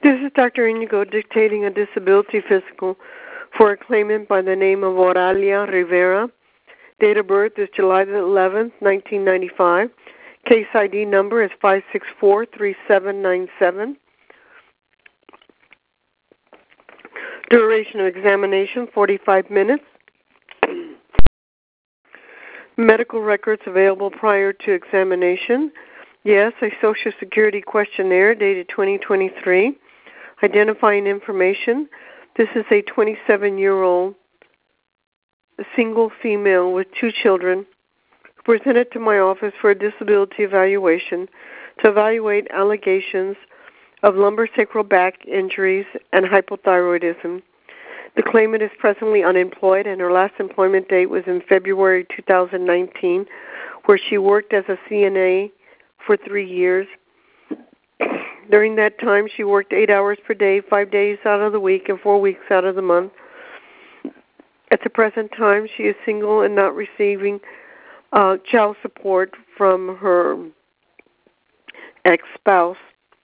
This is Dr. Inigo dictating a disability physical for a claimant by the name of Oralia Rivera. Date of birth is July the 11th, 1995. Case ID number is 5643797. Duration of examination, 45 minutes. Medical records available prior to examination. Yes, a Social Security questionnaire dated 2023. Identifying information. This is a 27-year-old single female with 2 children presented to my office for a disability evaluation to evaluate allegations of lumbosacral back injuries and hypothyroidism. The claimant is presently unemployed, and her last employment date was in February 2019, where she worked as a CNA for 3 years. During that time, she worked 8 hours per day, 5 days out of the week, and 4 weeks out of the month. At the present time, she is single and not receiving child support from her ex-spouse.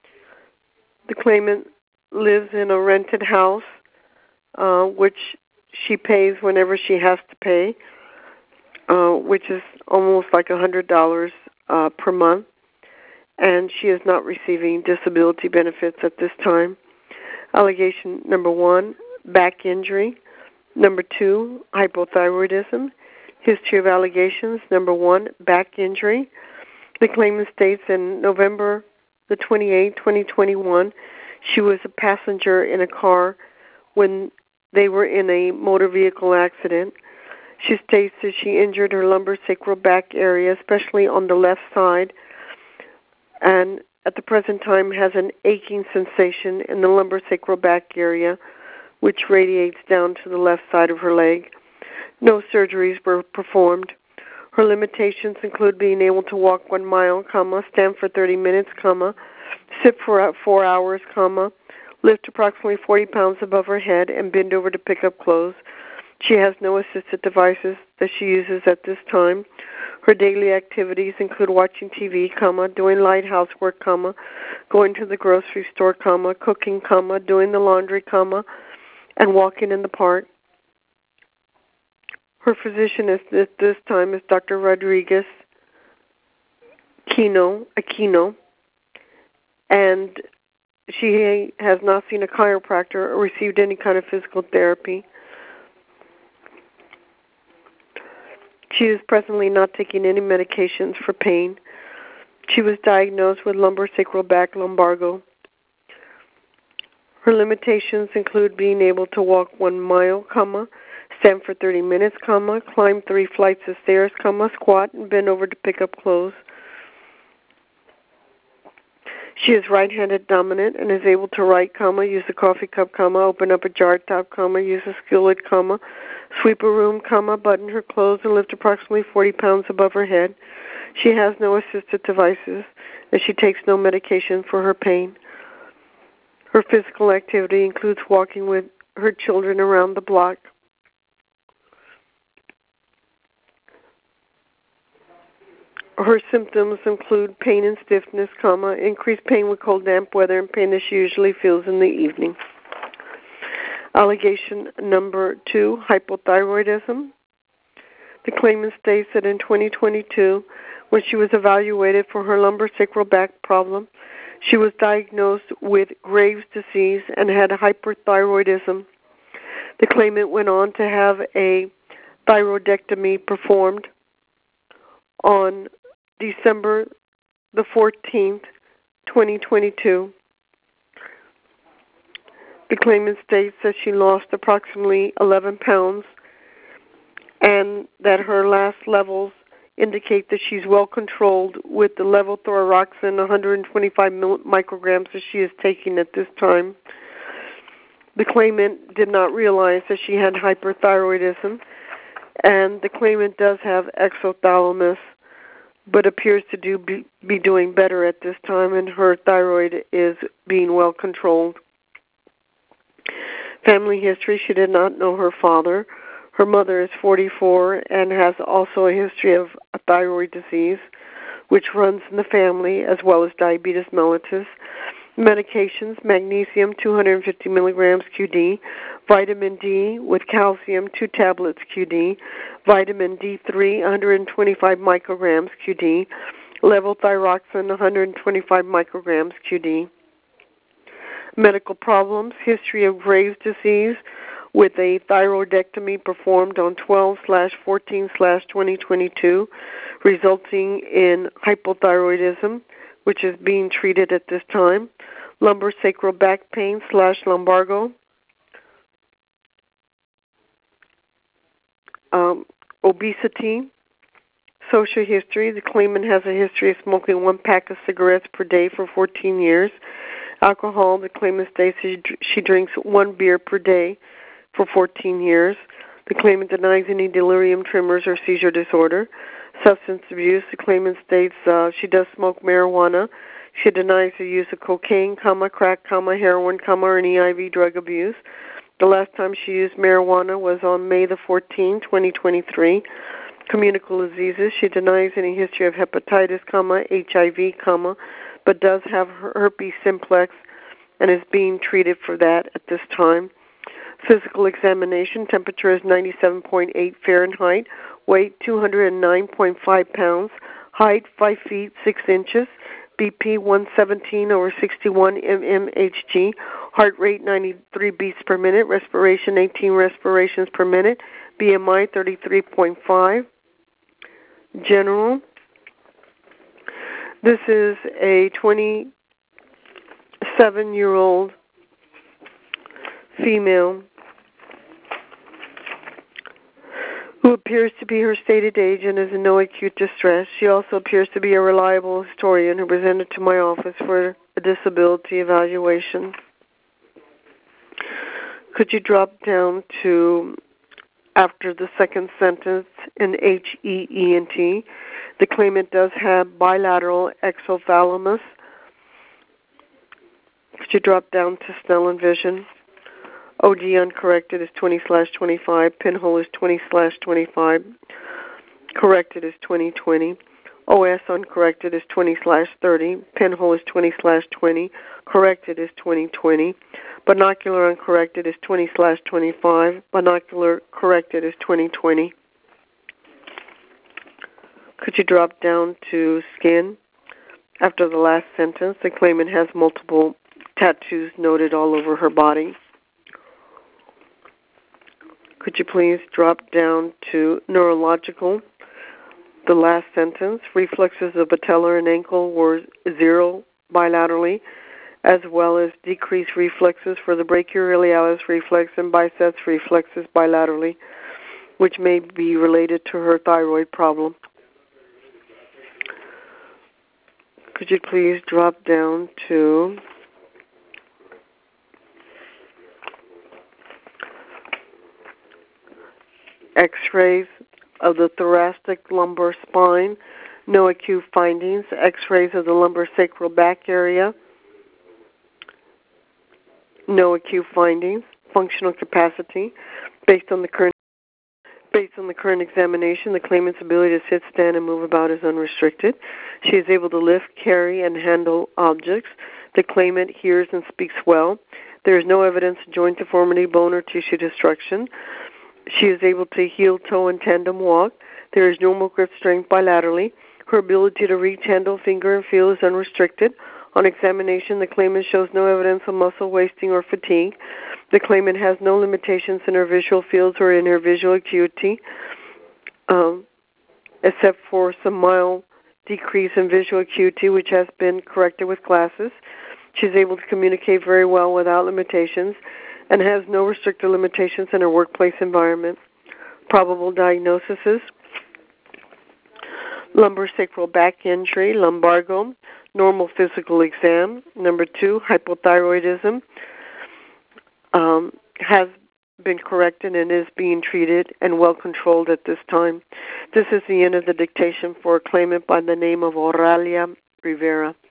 The claimant lives in a rented house, which she pays whenever she has to pay, which is almost like $100 per month. And she is not receiving disability benefits at this time. Allegation number 1, back injury. Number 2, hypothyroidism. History of allegations. Number 1, back injury. The claimant states in November the 28th, 2021, she was a passenger in a car when they were in a motor vehicle accident. She states that she injured her lumbosacral back area, especially on the left side, and at the present time has an aching sensation in the lumbosacral back area, which radiates down to the left side of her leg. No surgeries were performed. Her limitations include being able to walk 1 mile, stand for 30 minutes, sit for 4 hours, lift approximately 40 pounds above her head, and bend over to pick up clothes. She has no assisted devices that she uses at this time. Her daily activities include watching TV, doing light housework, going to the grocery store, cooking, doing the laundry, and walking in the park. Her physician at this time is Dr. Rodriguez Aquino, and she has not seen a chiropractor or received any kind of physical therapy. She is presently not taking any medications for pain. She was diagnosed with lumbosacral back lumbago. Her limitations include being able to walk 1 mile, stand for 30 minutes, climb 3 flights of stairs, squat, and bend over to pick up clothes. She is right-handed dominant and is able to write, use a coffee cup, open up a jar top, use a skillet, sweep a room, button her clothes, and lift approximately 40 pounds above her head. She has no assisted devices, and she takes no medication for her pain. Her physical activity includes walking with her children around the block. Her symptoms include pain and stiffness, increased pain with cold, damp weather, and pain that she usually feels in the evening. Allegation number 2, hypothyroidism. The claimant states that in 2022, when she was evaluated for her lumbosacral back problem, she was diagnosed with Graves' disease and had hyperthyroidism. The claimant went on to have a thyroidectomy performed on December the 14th, 2022. The claimant states that she lost approximately 11 pounds and that her last levels indicate that she's well controlled with the levothyroxine 125 micrograms that she is taking at this time. The claimant did not realize that she had hyperthyroidism, and the claimant does have exothalamus, but appears to be doing better at this time, and her thyroid is being well controlled. Family history: she did not know her father. Her mother is 44 and has also a history of a thyroid disease, which runs in the family, as well as diabetes mellitus. Medications, magnesium, 250 milligrams QD. Vitamin D with calcium, 2 tablets QD. Vitamin D3, 125 micrograms QD. Levothyroxine, 125 micrograms QD. Medical problems, history of Graves' disease with a thyroidectomy performed on 12/14/2022, resulting in hypothyroidism, which is being treated at this time. Lumbar sacral back pain / lumbago. Obesity. Social history. The claimant has a history of smoking 1 pack of cigarettes per day for 14 years. Alcohol. The claimant states she drinks 1 beer per day for 14 years. The claimant denies any delirium, tremors, or seizure disorder. Substance abuse. The claimant states she does smoke marijuana. She denies the use of cocaine, crack, heroin, or any IV drug abuse. The last time she used marijuana was on May the 14th, 2023. Communicable diseases. She denies any history of hepatitis, HIV, but does have herpes simplex and is being treated for that at this time. Physical examination. Temperature is 97.8 Fahrenheit. Weight 209.5 pounds. Height 5 feet 6 inches. BP 117/61 mmHg. Heart rate 93 beats per minute. Respiration 18 respirations per minute. BMI 33.5. General. This is a 27-year-old female who appears to be her stated age and is in no acute distress. She also appears to be a reliable historian who presented to my office for a disability evaluation. Could you drop down to after the second sentence in HEENT? The claimant does have bilateral exothalamus. Could you drop down to Snellen vision? OD uncorrected is 20/25. Pinhole is 20/25. Corrected is 20/20. OS uncorrected is 20/30. Pinhole is 20/20. Corrected is 20/20. Binocular uncorrected is 20/25. Binocular corrected is 20/20. Could you drop down to skin? After the last sentence, the claimant has multiple tattoos noted all over her body. Could you please drop down to neurological? The last sentence, reflexes of patellar and ankle were 0 bilaterally, as well as decreased reflexes for the brachioradialis reflex and biceps reflexes bilaterally, which may be related to her thyroid problem. Could you please drop down to X-rays of the thoracic lumbar spine, no acute findings. X-rays of the lumbar sacral back area, no acute findings. Functional capacity, based on the current examination, the claimant's ability to sit, stand, and move about is unrestricted. She is able to lift, carry, and handle objects. The claimant hears and speaks well. There is no evidence of joint deformity, bone, or tissue destruction. She is able to heel, toe, and tandem walk. There is normal grip strength bilaterally. Her ability to reach, handle, finger, and feel is unrestricted. On examination, the claimant shows no evidence of muscle wasting or fatigue. The claimant has no limitations in her visual fields or in her visual acuity, except for some mild decrease in visual acuity, which has been corrected with glasses. She's able to communicate very well without limitations and has no restricted limitations in her workplace environment. Probable diagnosis is lumbar sacral back injury, lumbago, normal physical exam. Number 2, hypothyroidism has been corrected and is being treated and well controlled at this time. This is the end of the dictation for a claimant by the name of Oralia Rivera.